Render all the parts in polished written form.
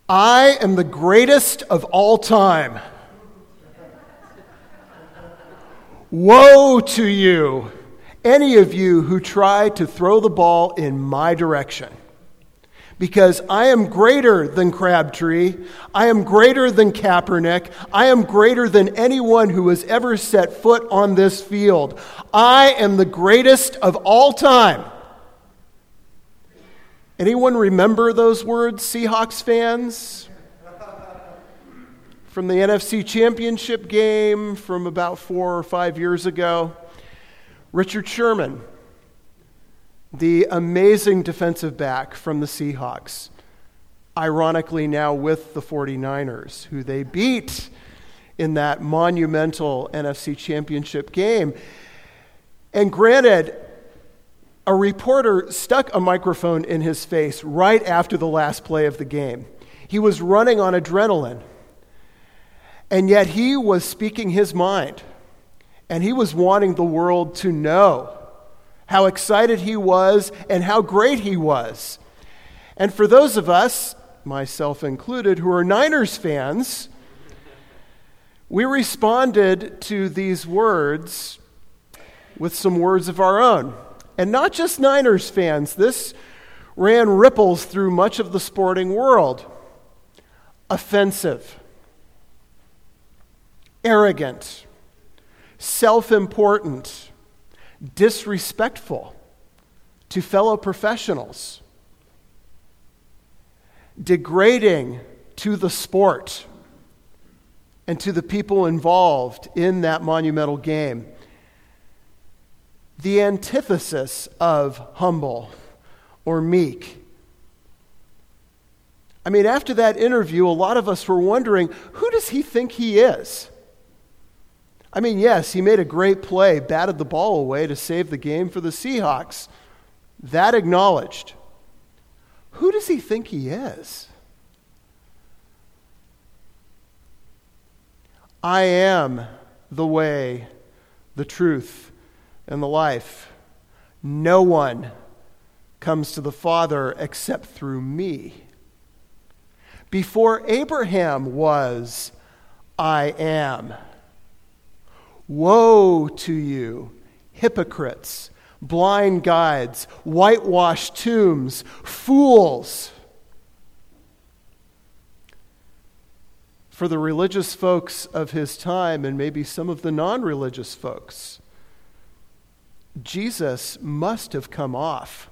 I am the greatest of all time. Woe to you, any of you who try to throw the ball in my direction. Because I am greater than Crabtree, I am greater than Kaepernick, I am greater than anyone who has ever set foot on this field. I am the greatest of all time. Anyone remember those words, Seahawks fans? From the NFC Championship game from about 4 or 5 years ago. Richard Sherman, the amazing defensive back from the Seahawks, ironically now with the 49ers, who they beat in that monumental NFC Championship game. And granted, a reporter stuck a microphone in his face right after the last play of the game. He was running on adrenaline, and yet he was speaking his mind, and he was wanting the world to know how excited he was and how great he was. And for those of us, myself included, who are Niners fans, we responded to these words with some words of our own. And not just Niners fans, this ran ripples through much of the sporting world. Offensive, arrogant, self-important, disrespectful to fellow professionals, degrading to the sport and to the people involved in that monumental game. The antithesis of humble or meek. I mean, after that interview, a lot of us were wondering, who does he think he is? I mean, yes, he made a great play, batted the ball away to save the game for the Seahawks. That acknowledged. Who does he think he is? I am the way, the truth, and the life. No one comes to the Father except through me. Before Abraham was, I am. Woe to you, hypocrites, blind guides, whitewashed tombs, fools. For the religious folks of his time, and maybe some of the non-religious folks, Jesus must have come off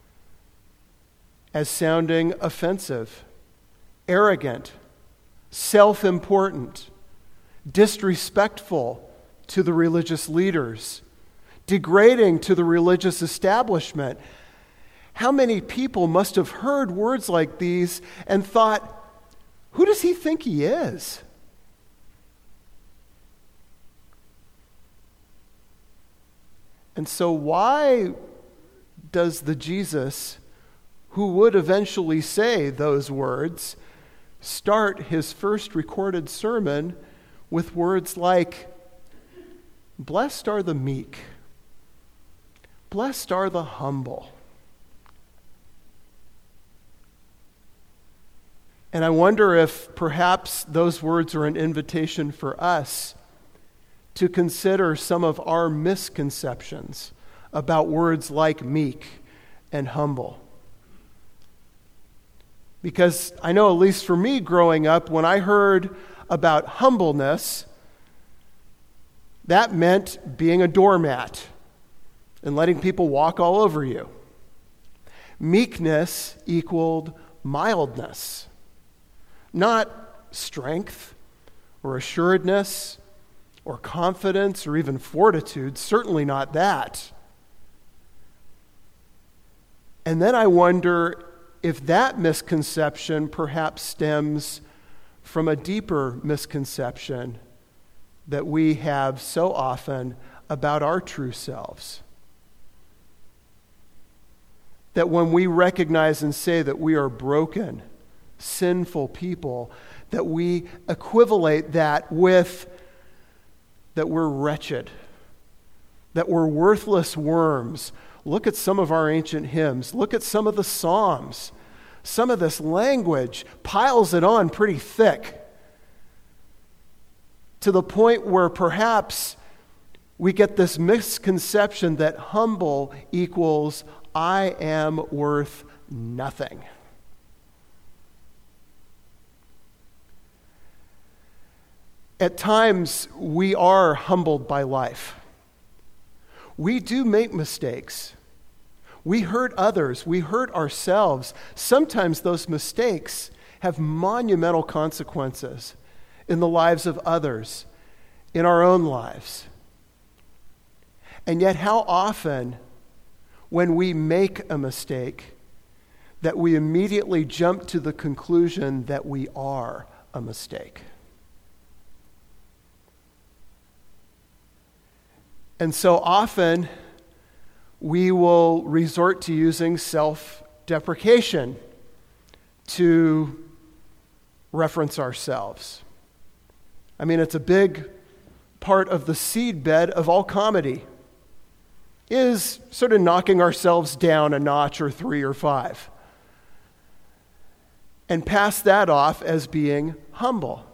as sounding offensive, arrogant, self-important, disrespectful to the religious leaders, degrading to the religious establishment. How many people must have heard words like these and thought, who does he think he is? And so why does the Jesus who would eventually say those words start his first recorded sermon with words like, blessed are the meek, blessed are the humble? And I wonder if perhaps those words are an invitation for us to consider some of our misconceptions about words like meek and humble. Because I know, at least for me growing up, when I heard about humbleness, that meant being a doormat and letting people walk all over you. Meekness equaled mildness, not strength or assuredness or confidence or even fortitude, certainly not that. And then I wonder if that misconception perhaps stems from a deeper misconception that we have so often about our true selves. That when we recognize and say that we are broken, sinful people, that we equivalate that with that we're wretched, that we're worthless worms. Look at some of our ancient hymns. Look at some of the Psalms. some of this language piles it on pretty thick to the point where perhaps we get this misconception that humble equals I am worth nothing. At times, we are humbled by life. We do make mistakes. We hurt others. We hurt ourselves. Sometimes those mistakes have monumental consequences in the lives of others, in our own lives. And yet, how often, when we make a mistake, that we immediately jump to the conclusion that we are a mistake. And so often, we will resort to using self-deprecation to reference ourselves. I mean, it's a big part of the seedbed of all comedy, is sort of knocking ourselves down a notch or 3 or 5. And pass that off as being humble.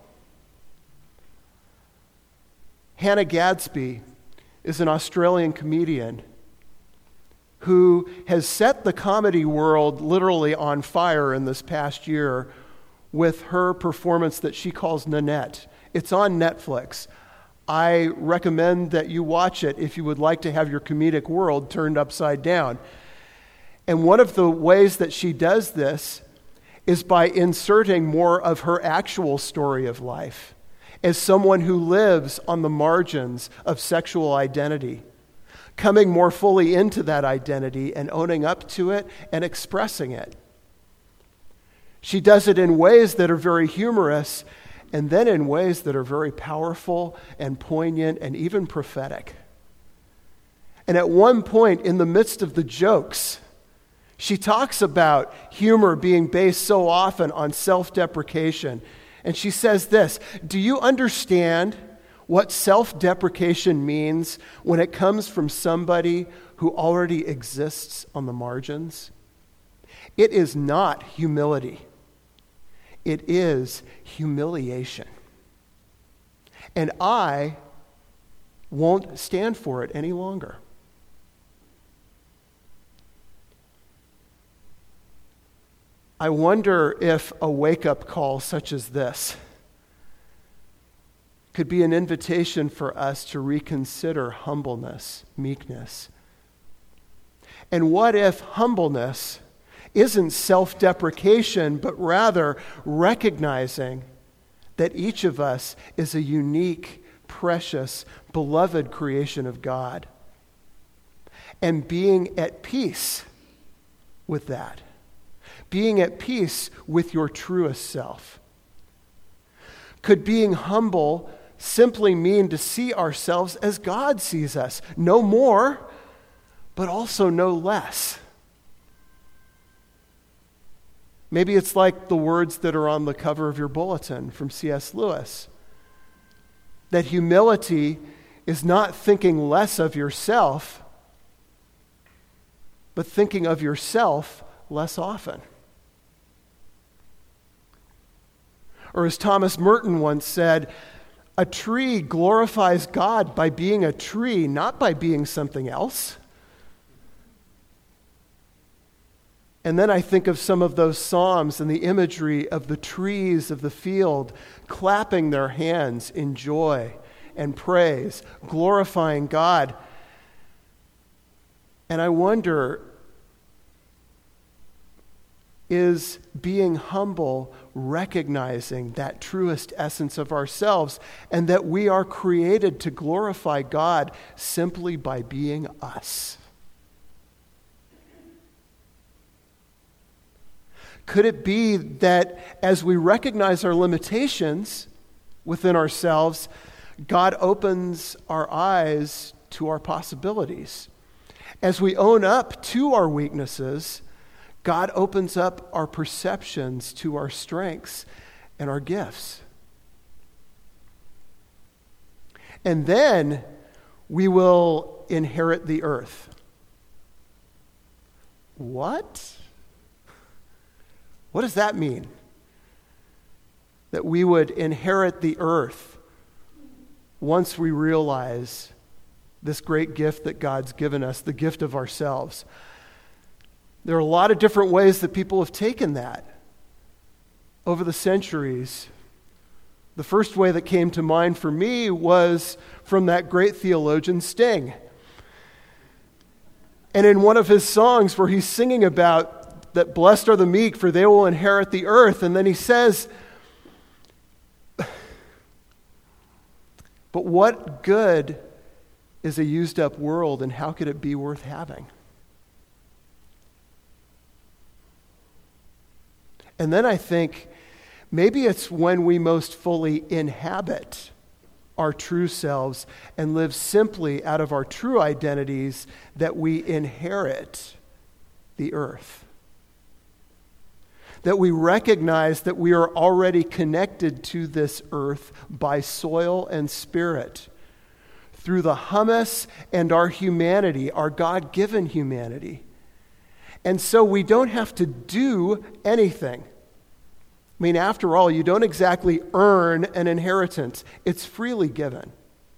Hannah Gadsby is an Australian comedian who has set the comedy world literally on fire in this past year with her performance that she calls Nanette. It's on Netflix. I recommend that you watch it if you would like to have your comedic world turned upside down. And one of the ways that she does this is by inserting more of her actual story of life as someone who lives on the margins of sexual identity, coming more fully into that identity and owning up to it and expressing it. She does it in ways that are very humorous and then in ways that are very powerful and poignant and even prophetic. And at one point in the midst of the jokes, she talks about humor being based so often on self-deprecation. And she says this, do you understand what self-deprecation means when it comes from somebody who already exists on the margins? It is not humility. It is humiliation. And I won't stand for it any longer. I wonder if a wake-up call such as this could be an invitation for us to reconsider humbleness, meekness. And what if humbleness isn't self-deprecation, but rather recognizing that each of us is a unique, precious, beloved creation of God, and being at peace with that? Being at peace with your truest self. Could being humble simply mean to see ourselves as God sees us? No more, but also no less. Maybe it's like the words that are on the cover of your bulletin from C.S. Lewis. That humility is not thinking less of yourself, but thinking of yourself less often. Or as Thomas Merton once said, a tree glorifies God by being a tree, not by being something else. And then I think of some of those psalms and the imagery of the trees of the field clapping their hands in joy and praise, glorifying God. And I wonder, is being humble recognizing that truest essence of ourselves and that we are created to glorify God simply by being us? Could it be that as we recognize our limitations within ourselves, God opens our eyes to our possibilities? As we own up to our weaknesses, God opens up our perceptions to our strengths and our gifts. And then we will inherit the earth. What? What does that mean? That we would inherit the earth once we realize this great gift that God's given us, the gift of ourselves. There are a lot of different ways that people have taken that over the centuries. The first way that came to mind for me was from that great theologian Sting. And in one of his songs where he's singing about that blessed are the meek, for they will inherit the earth, and then he says, but what good is a used up world, and how could it be worth having? And then I think maybe it's when we most fully inhabit our true selves and live simply out of our true identities that we inherit the earth. That we recognize that we are already connected to this earth by soil and spirit through the humus and our humanity, our God-given humanity. And so we don't have to do anything. I mean, after all, you don't exactly earn an inheritance. It's freely given.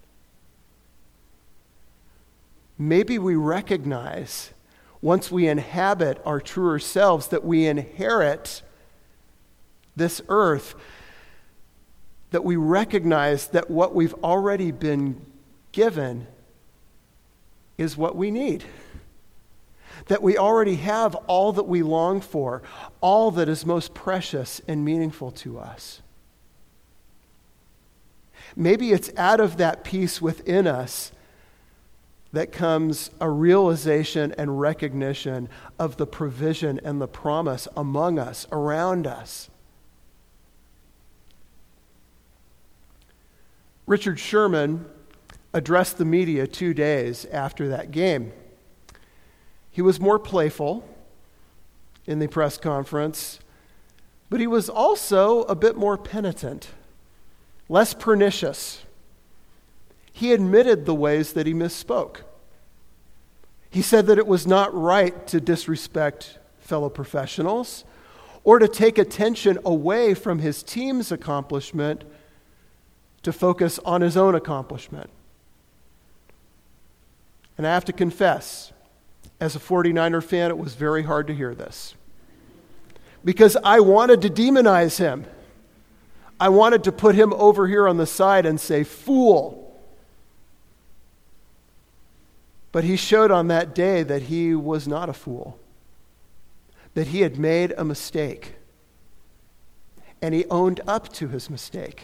Maybe we recognize, once we inhabit our truer selves, that we inherit this earth, that we recognize that what we've already been given is what we need. That we already have all that we long for, all that is most precious and meaningful to us. Maybe it's out of that peace within us that comes a realization and recognition of the provision and the promise among us, around us. Richard Sherman addressed the media 2 days after that game. He was more playful in the press conference, but he was also a bit more penitent, less pernicious. He admitted the ways that he misspoke. He said that it was not right to disrespect fellow professionals or to take attention away from his team's accomplishment to focus on his own accomplishment. And I have to confess, as a 49er fan, it was very hard to hear this. Because I wanted to demonize him. I wanted to put him over here on the side and say, fool. But he showed on that day that he was not a fool. That he had made a mistake. And he owned up to his mistake.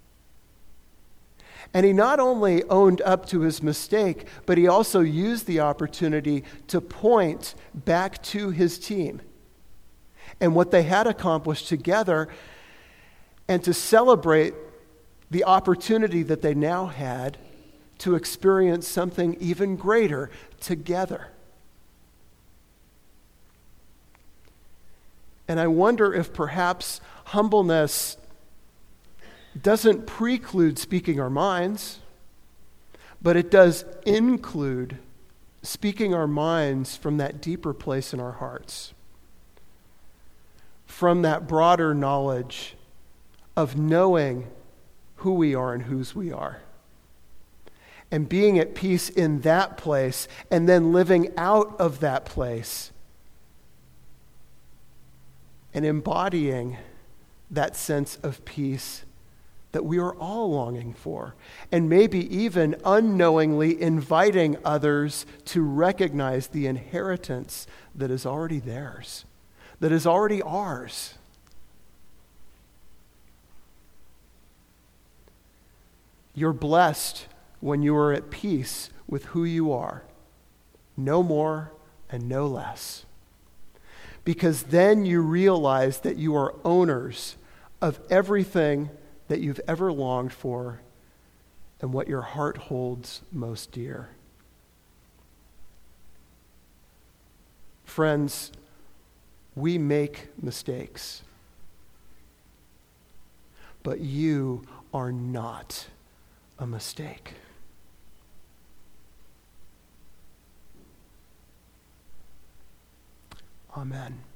And he not only owned up to his mistake, but he also used the opportunity to point back to his team and what they had accomplished together, and to celebrate the opportunity that they now had to experience something even greater together. And I wonder if perhaps humbleness doesn't preclude speaking our minds, but it does include speaking our minds from that deeper place in our hearts, from that broader knowledge of knowing who we are and whose we are, and being at peace in that place, and then living out of that place and embodying that sense of peace that we are all longing for, and maybe even unknowingly inviting others to recognize the inheritance that is already theirs, that is already ours. You're blessed when you are at peace with who you are, no more and no less. Because then you realize that you are owners of everything that you've ever longed for and what your heart holds most dear. Friends, we make mistakes, but you are not a mistake. Amen.